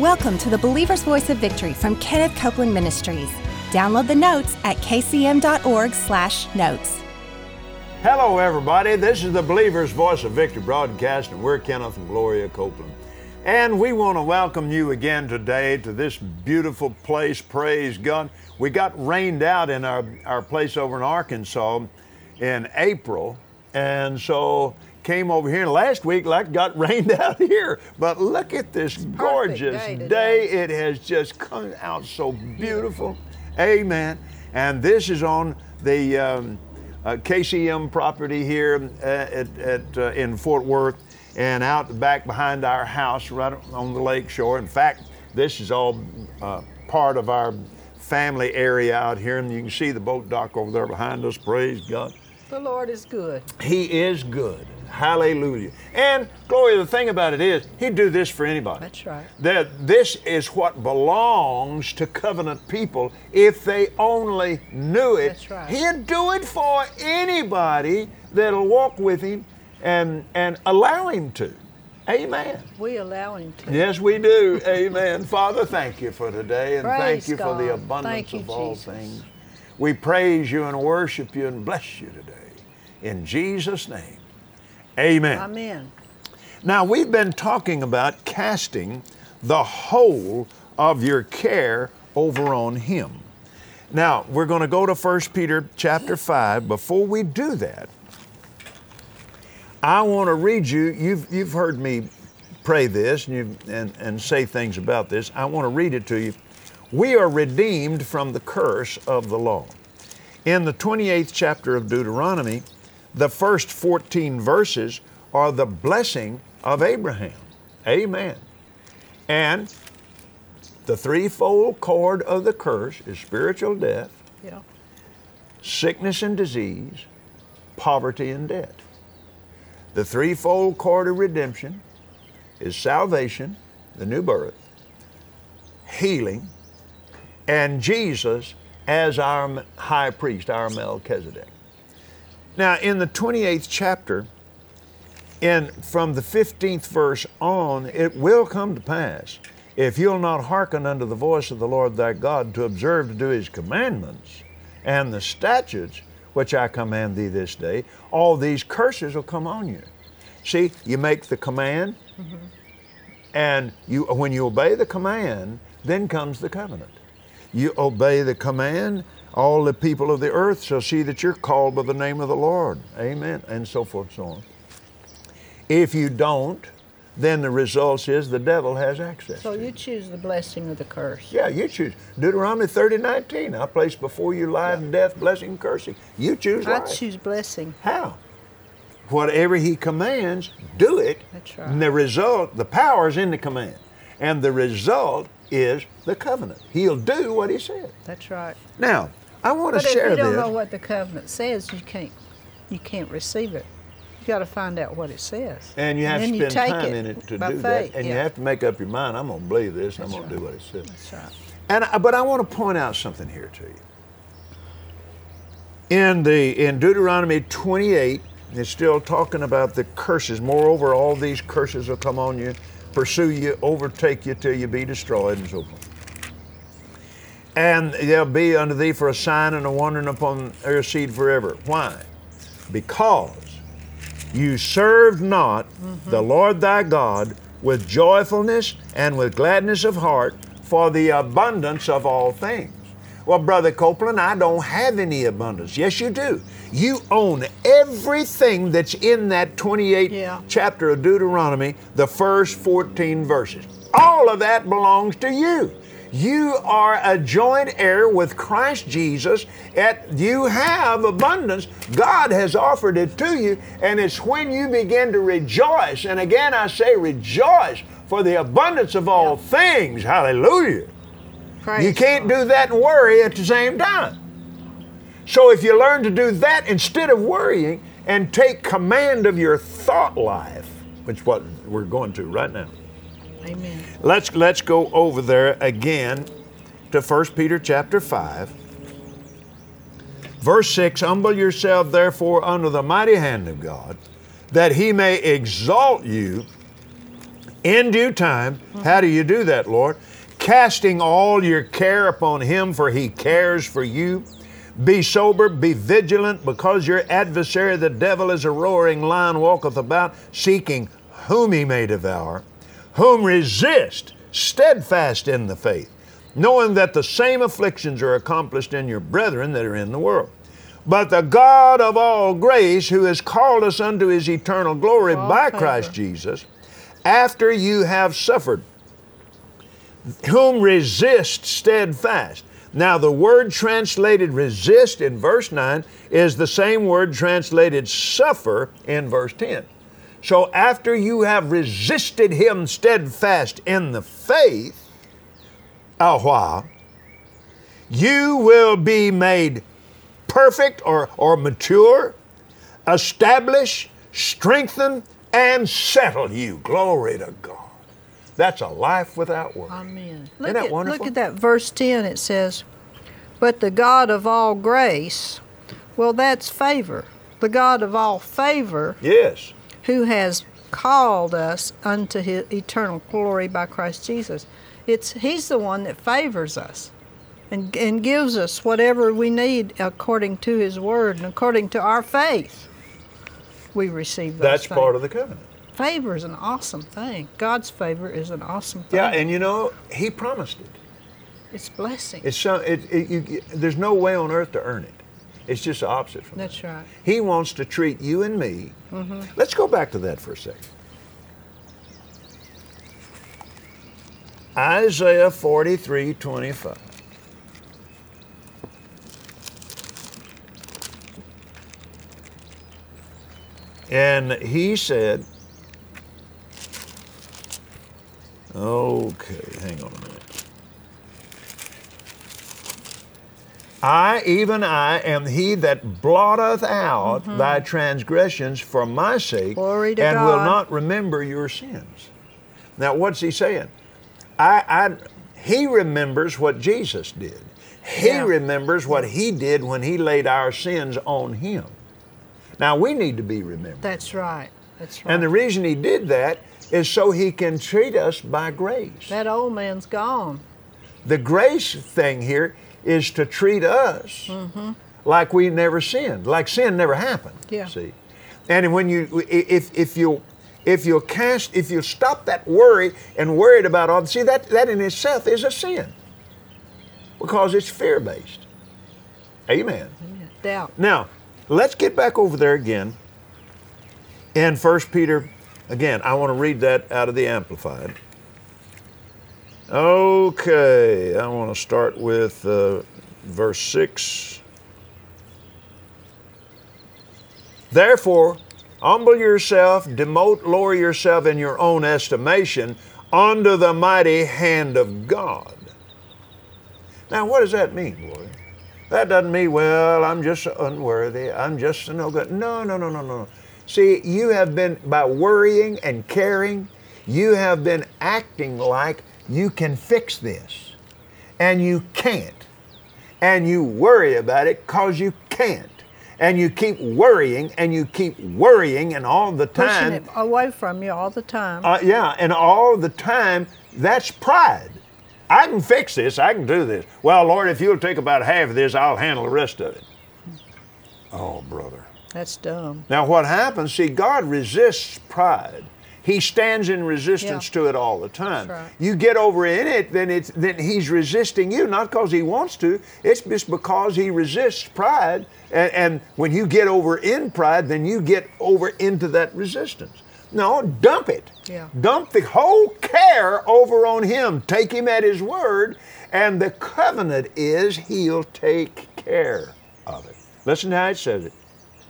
Welcome to the Believer's Voice of Victory from Kenneth Copeland Ministries. Download the notes at kcm.org/notes. Hello, everybody. This is the Believer's Voice of Victory broadcast, and we're Kenneth and Gloria Copeland. And we want to welcome you again today to this beautiful place. Praise God. We got rained out in our place over in Arkansas in April, and so came over here, and last week got rained out here. But look at this gorgeous day. It has just come out so beautiful. Amen. And this is on the KCM property here in Fort Worth, and out the back behind our house right on the lake shore. In fact, this is all part of our family area out here, and you can see the boat dock over there behind us. Praise God. The Lord is good. He is good. Hallelujah. And Gloria, the thing about it is, He'd do this for anybody. That's right. This is what belongs to covenant people if they only knew it. That's right. He'd do it for anybody that'll walk with Him and allow Him to. Amen. We allow Him to. Yes, we do. Amen. Father, thank you for today, and Praise thank you God. for the abundance Thank of you, all Jesus. things. We praise you and worship you and bless you today. In Jesus' name, amen. Amen. Now, we've been talking about casting the whole of your care over on Him. Now, we're going to go to 1 Peter chapter 5. Before we do that, I want to read you, you've heard me pray this and say things about this. I want to read it to you. We are redeemed from the curse of the law. In the 28th chapter of Deuteronomy, the first 14 verses are the blessing of Abraham. Amen. And the threefold cord of the curse is spiritual death, sickness and disease, poverty and debt. The threefold cord of redemption is salvation, the new birth, healing, and Jesus as our high priest, our Melchizedek. Now, in the 28th chapter, from the 15th verse on, it will come to pass, if you'll not hearken unto the voice of the Lord thy God to observe to do His commandments and the statutes which I command thee this day, all these curses will come on you. See, you make the command, and when you obey the command, then comes the covenant. You obey the command, all the people of the earth shall see that you're called by the name of the Lord. Amen. And so forth and so on. If you don't, then the result is the devil has access. So you choose the blessing or the curse. Yeah, you choose. Deuteronomy 30:19. I place before you life and death, blessing and cursing. You choose life. I choose blessing. How? Whatever He commands, do it. That's right. And the result, the power is in the command. And the result is the covenant. He'll do what He said. That's right. Now, I want to But share if you this. don't know what the covenant says, you can't receive it. You got to find out what it says. And you have to spend time in it to do that. And you have to make up your mind, I'm going to believe this, and I'm going to do what it says. That's right. But I want to point out something here to you. In Deuteronomy 28, it's still talking about the curses. Moreover, all these curses will come on you, pursue you, overtake you till you be destroyed, and so forth. And they'll be unto thee for a sign and a wonder upon their seed forever. Why? Because you served not the Lord thy God with joyfulness and with gladness of heart for the abundance of all things. Well, Brother Copeland, I don't have any abundance. Yes, you do. You own everything that's in that 28th chapter of Deuteronomy, the first 14 verses. All of that belongs to you. You are a joint heir with Christ Jesus. You have abundance. God has offered it to you, and it's when you begin to rejoice. And again, I say rejoice for the abundance of all things. Hallelujah. Praise you can't God. do that and worry at the same time. So if you learn to do that instead of worrying and take command of your thought life, which is what we're going to right now. Amen. Let's go over there again to 1 Peter chapter 5. Verse 6, humble yourself therefore under the mighty hand of God, that He may exalt you In due time. How do you do that, Lord? Casting all your care upon Him, for He cares for you. Be sober, be vigilant, because your adversary, the devil, as a roaring lion, walketh about, seeking whom he may devour, whom resist, steadfast in the faith, knowing that the same afflictions are accomplished in your brethren that are in the world. But the God of all grace, who has called us unto His eternal glory by Christ Jesus, after you have suffered, whom resist steadfast. Now, the word translated resist in verse 9 is the same word translated suffer in verse 10. So after you have resisted Him steadfast in the faith a while, you will be made perfect or mature, establish, strengthen, and settle you. Glory to God. That's a life without worry. Amen. Isn't that wonderful? Look at that verse 10. It says, but the God of all grace, well, that's favor. The God of all favor, Yes. who has called us unto His eternal glory by Christ Jesus. He's the one that favors us and gives us whatever we need according to His word and according to our faith. We receive those That's things. part of the covenant. Favor is an awesome thing. God's favor is an awesome thing. Yeah, and you know, He promised it. It's blessing. There's no way on earth to earn it. It's just the opposite from That's right. He wants to treat you and me. Let's go back to that for a second. Isaiah 43:25. And he said, okay, hang on a minute. I, even I, am He that blotteth out thy transgressions for my sake, Glory to and God. will not remember your sins. Now, what's He saying? He remembers what Jesus did. He remembers what He did when He laid our sins on Him. Now, we need to be remembered. That's right. That's right. And the reason He did that is so He can treat us by grace. That old man's gone. The grace thing here is to treat us like we never sinned, like sin never happened. Yeah. See, and when if you'll stop that worry and worried about all, see that in itself is a sin because it's fear based. Amen. Doubt. Now let's get back over there again in 1 Peter. Again, I want to read that out of the Amplified. Okay, I want to start with verse 6. Therefore, humble yourself, lower yourself in your own estimation under the mighty hand of God. Now, what does that mean, boy? That doesn't mean, well, I'm just unworthy, I'm just no good. No. See, you have been, by worrying and caring, you have been acting like you can fix this, and you can't. And you worry about it because you can't. And you keep worrying, and you keep worrying, and all the time. Pushing it away from you all the time. And all the time, that's pride. I can fix this, I can do this. Well, Lord, if you'll take about half of this, I'll handle the rest of it. Oh, brother. That's dumb. Now what happens, see, God resists pride. He stands in resistance to it all the time. That's right. You get over in it, then He's resisting you, not because He wants to, it's just because He resists pride. And when you get over in pride, then you get over into that resistance. No, dump it. Yeah. Dump the whole care over on Him. Take Him at His word, and the covenant is He'll take care of it. Listen to how it says it.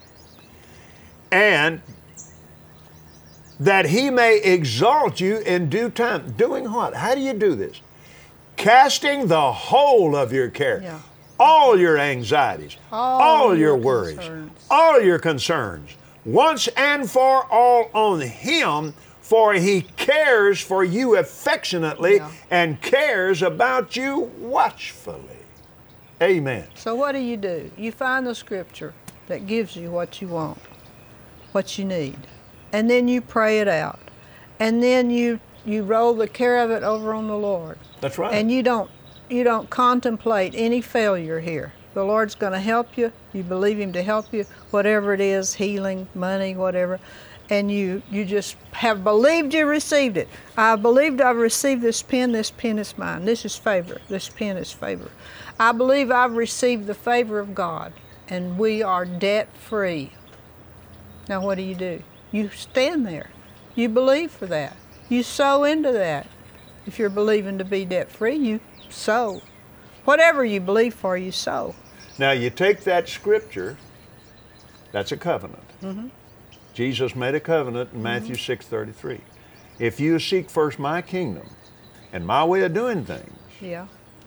And that He may exalt you in due time. Doing what? How do you do this? Casting the whole of your care, all your anxieties, all your worries, all your concerns, once and for all on Him, for He cares for you affectionately and cares about you watchfully. Amen. So what do? You find the scripture that gives you what you want, what you need. And then you pray it out. And then you you roll the care of it over on the Lord. That's right. And you don't contemplate any failure here. The Lord's going to help you. You believe Him to help you, whatever it is, healing, money, whatever. And you just have believed you received it. I believed I've received this pen is mine. This is favor, this pen is favor. I believe I've received the favor of God, and we are debt-free. Now what do? You stand there. You believe for that. You sow into that. If you're believing to be debt-free, you sow. Whatever you believe for, you sow. Now you take that scripture, that's a covenant. Mm-hmm. Jesus made a covenant in Matthew 6:33. If you seek first my kingdom and my way of doing things, yeah,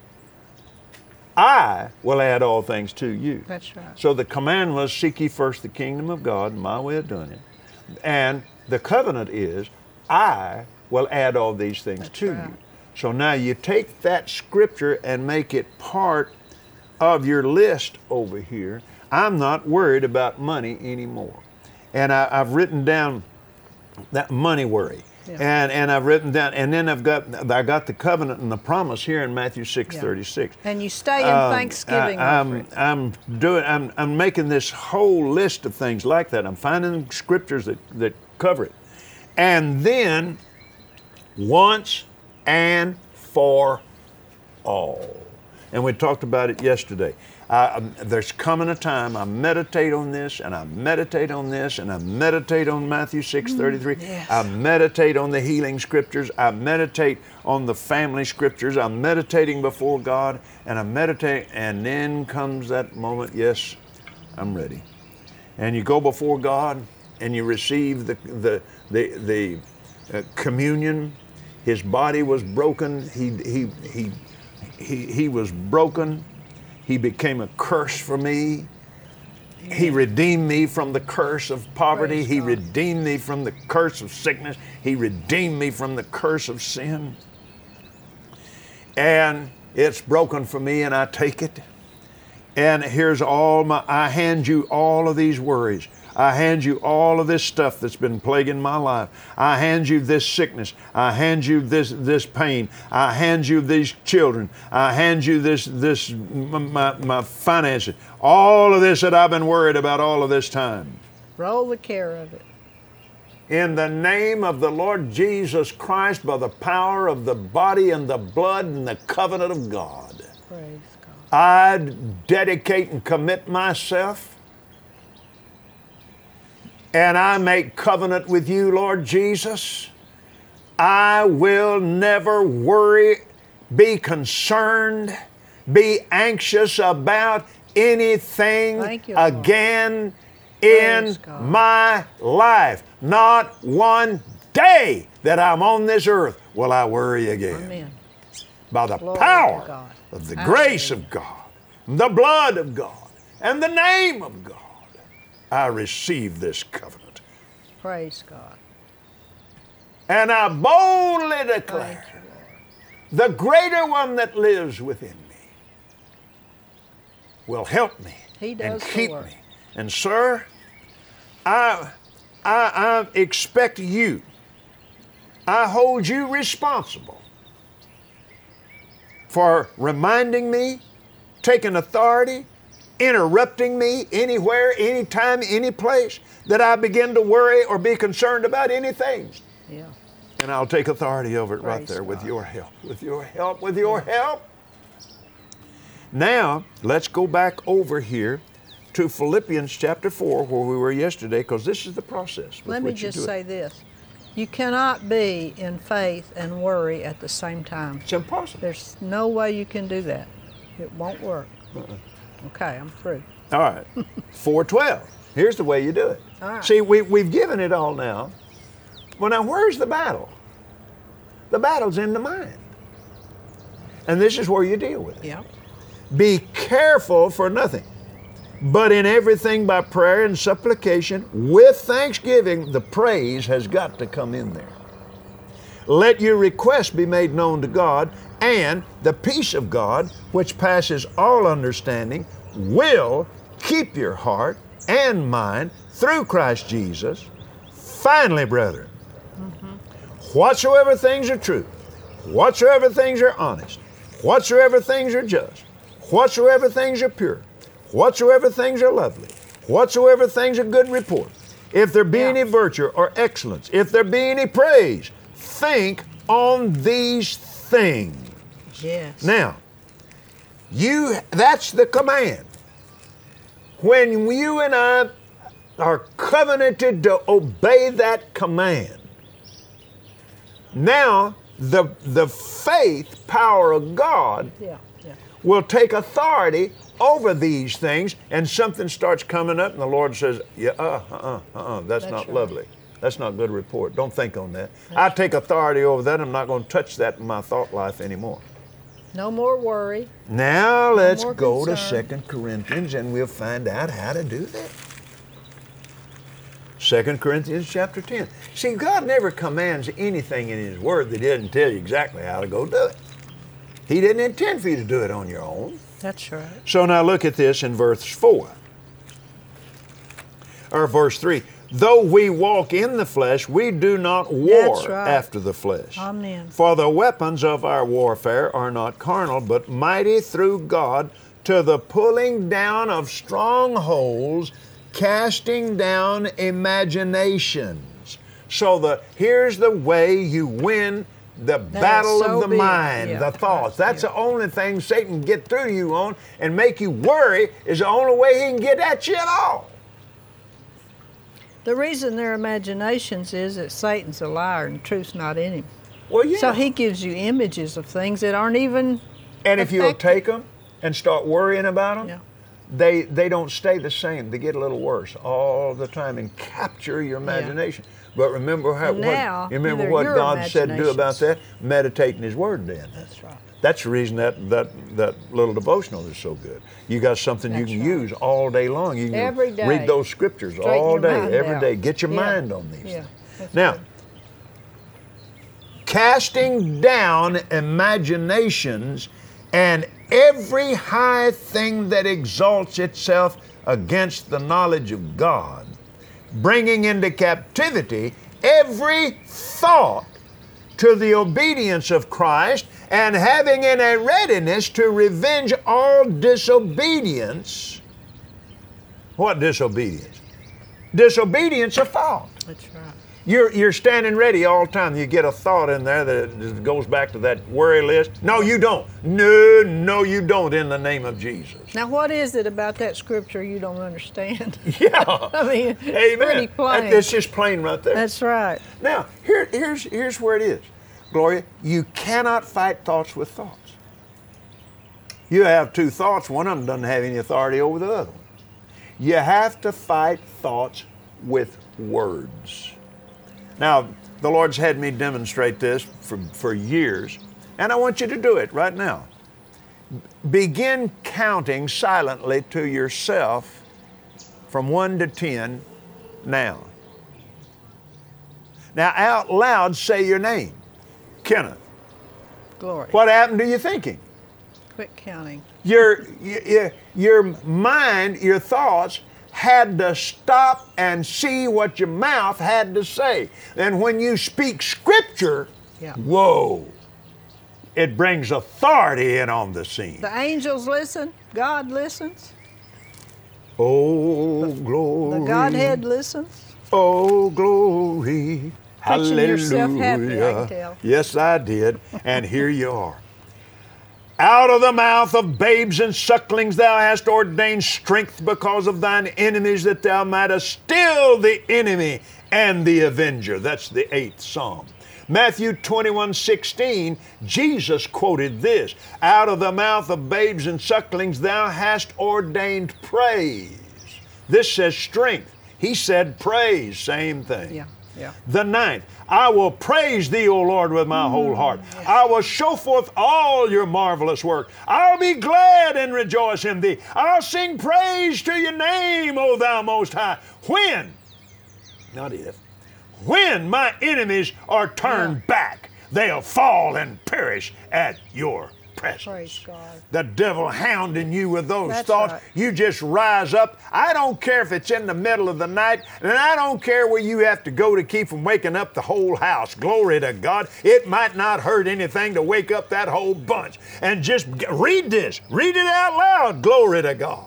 I will add all things to you. That's right. So the command was, seek ye first the kingdom of God and my way of doing it. And the covenant is, I will add all these things That's to right. you. So now you take that scripture and make it part of your list over here. I'm not worried about money anymore. And I've written down that money worry. Yeah. And I've written down, and then I got the covenant and the promise here in Matthew 6:36. Yeah. And you stay in Thanksgiving. I'm making this whole list of things like that. I'm finding scriptures that cover it. And then once and for all. And we talked about it yesterday. There's coming a time I meditate on this, and I meditate on this, and I meditate on Matthew 6:33. Yes. I meditate on the healing scriptures. I meditate on the family scriptures. I'm meditating before God, and I meditate, and then comes that moment, yes, I'm ready. And you go before God, and you receive the communion. His body was broken. He was broken. He became a curse for me. He redeemed me from the curse of poverty. He redeemed me from the curse of sickness. He redeemed me from the curse of sin. And it's broken for me, and I take it. And here's I hand you all of these worries. I hand you all of this stuff that's been plaguing my life. I hand you this sickness. I hand you this pain. I hand you these children. I hand you my finances. All of this that I've been worried about all of this time. Roll the care of it. In the name of the Lord Jesus Christ, by the power of the body and the blood and the covenant of God, Praise God. I dedicate and commit myself. And I make covenant with you, Lord Jesus. I will never worry, be concerned, be anxious about anything again in my life. Not one day that I'm on this earth will I worry again. Amen. By the power of the grace of God, the blood of God, and the name of God, I receive this covenant. Praise God. And I boldly declare, the greater one that lives within me will help me and keep me. And sir, I expect you. I hold you responsible for reminding me, taking authority, interrupting me anywhere, anytime, any place that I begin to worry or be concerned about anything. Yeah. And I'll take authority over it right Praise there God. with your help, with your help, with your help. Now, let's go back over here to Philippians chapter 4, where we were yesterday, because this is the process. Let me just say this. You cannot be in faith and worry at the same time. It's impossible. There's no way you can do that. It won't work. Okay, I'm through. All right. 4:12. Here's the way you do it. All right. See, we've given it all now. Well, now where's the battle? The battle's in the mind. And this is where you deal with it. Yeah. Be careful for nothing, but in everything by prayer and supplication with thanksgiving. The praise has got to come in there. Let your requests be made known to God, and the peace of God, which passes all understanding, will keep your heart and mind through Christ Jesus. Finally, brethren, whatsoever things are true, whatsoever things are honest, whatsoever things are just, whatsoever things are pure, whatsoever things are lovely, whatsoever things are good report, if there be any virtue or excellence, if there be any praise, think on these things. Yes. Now, that's the command. When you and I are covenanted to obey that command, now the faith power of God will take authority over these things, and something starts coming up, and the Lord says, that's not right. lovely. That's not good report. Don't think on that. I take authority over that. I'm not going to touch that in my thought life anymore. No more worry. Now let's more go concern. to 2 Corinthians, and we'll find out how to do that. 2 Corinthians chapter 10. See, God never commands anything in His Word that He doesn't tell you exactly how to go do it. He didn't intend for you to do it on your own. That's right. So now look at this in verse 4. Or verse 3. Though we walk in the flesh, we do not war That's right. after the flesh. Amen. For the weapons of our warfare are not carnal, but mighty through God to the pulling down of strongholds, casting down imaginations. So here's the way you win the battle so of the big. mind, Yeah. the thoughts. That's the only thing Satan can get through to you on, and make you worry is the only way he can get at you at all. The reason they're imaginations is that Satan's a liar and the truth's not in him. Well, yeah. So he gives you images of things that aren't even And if you'll effective. take them and start worrying about them, Yeah. they don't stay the same. They get a little worse all the time and capture your imagination. But remember Now, you remember they're what your God said to do about that? imaginations. Meditate in His Word then. That's right. That's the reason that little devotional is so good. You got something you That's can right. use all day long. You can Every day. read those scriptures Straighten all your day, mind every out. day. Get your Yeah. mind on these Yeah. things. That's Now, good. casting down imaginations and every high thing that exalts itself against the knowledge of God, bringing into captivity every thought to the obedience of Christ, and having in a readiness to revenge all disobedience. What disobedience? Disobedience of thought. That's right. You're standing ready all the time. You get a thought in there that goes back to that worry list. No, you don't. No, you don't, in the name of Jesus. Now, what is it about that scripture you don't understand? Yeah. I mean, it's Amen. pretty plain. It's just plain right there. That's right. Now, here's where it is. Gloria, you cannot fight thoughts with thoughts. You have two thoughts. One of them doesn't have any authority over the other one. You have to fight thoughts with words. Now, the Lord's had me demonstrate this for years, and I want you to do it right now. Begin counting silently to yourself from 1 to 10 now. Now, out loud, say your name. Kenneth. Glory. What happened to your thinking? Quit counting. Your mind, your thoughts had to stop and see what your mouth had to say. And when you speak scripture, whoa, it brings authority in on the scene. The angels listen. God listens. Oh, glory. The Godhead listens. Oh, glory. Preaching Hallelujah. yourself happy, I can tell. Yes, I did. And here you are. Out of the mouth of babes and sucklings thou hast ordained strength because of thine enemies, that thou mightest still the enemy and the avenger. That's the 8th Psalm. Matthew 21:16, Jesus quoted this. Out of the mouth of babes and sucklings thou hast ordained praise. This says strength. He said praise, same thing. Yeah. The 9th, I will praise thee, O Lord, with my whole heart. Yes. I will show forth all your marvelous work. I'll be glad and rejoice in thee. I'll sing praise to your name, O thou most high. When, not if, when my enemies are turned back, they'll fall and perish at your presence. Praise God. The devil hounding you with those That's thoughts. right. You just rise up. I don't care if it's in the middle of the night, and I don't care where you have to go to keep from waking up the whole house. Glory to God. It might not hurt anything to wake up that whole bunch. And just read this. Read it out loud. Glory to God.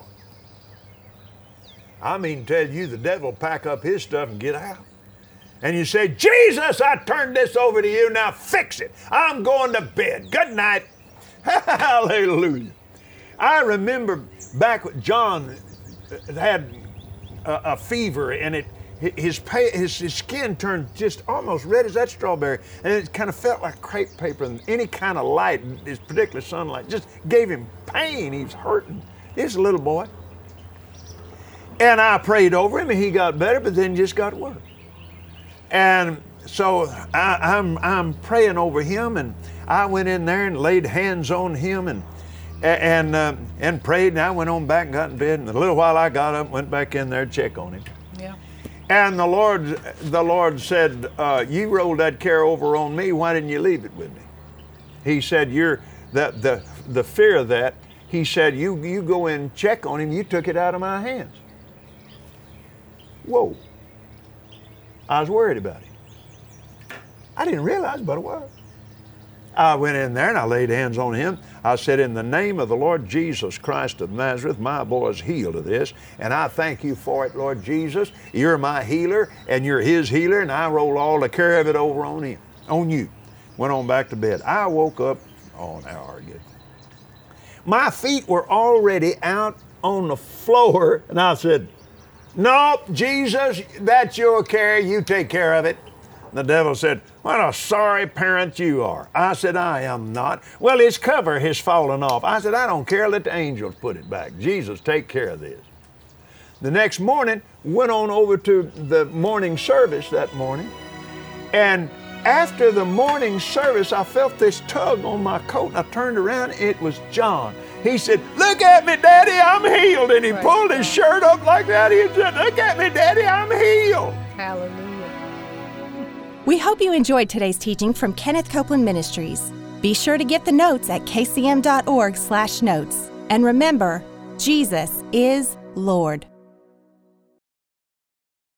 I mean, tell you, the devil pack up his stuff and get out. And you say, Jesus, I turned this over to you. Now fix it. I'm going to bed. Good night. Hallelujah. I remember back when John had a fever, and his skin turned just almost red as that strawberry, and it kind of felt like crepe paper, and any kind of light, this particular sunlight, just gave him pain. He was hurting. He's a little boy. And I prayed over him, and he got better, but then just got worse. And so I'm praying over him, and I went in there and laid hands on him and prayed, and I went on back and got in bed, and a little while I got up and went back in there to check on him. Yeah. And the Lord said, you rolled that care over on me, why didn't you leave it with me? He said, the fear of that, he said, you go in and check on him, you took it out of my hands. Whoa. I was worried about him. I didn't realize, but I was. I went in there and I laid hands on him. I said, in the name of the Lord Jesus Christ of Nazareth, my boy's healed of this, and I thank you for it, Lord Jesus. You're my healer, and you're his healer, and I roll all the care of it over on him, on you. Went on back to bed. I woke up, an hour ago. My feet were already out on the floor, and I said, no, Jesus, that's your care. You take care of it. The devil said, what a sorry parent you are. I said, I am not. Well, his cover has fallen off. I said, I don't care. Let the angels put it back. Jesus, take care of this. The next morning, went on over to the morning service that morning. And after the morning service, I felt this tug on my coat, and I turned around. It was John. He said, look at me, Daddy, I'm healed. And he pulled his shirt up like that. He said, look at me, Daddy, I'm healed. Hallelujah. We hope you enjoyed today's teaching from Kenneth Copeland Ministries. Be sure to get the notes at kcm.org/notes. And remember, Jesus is Lord.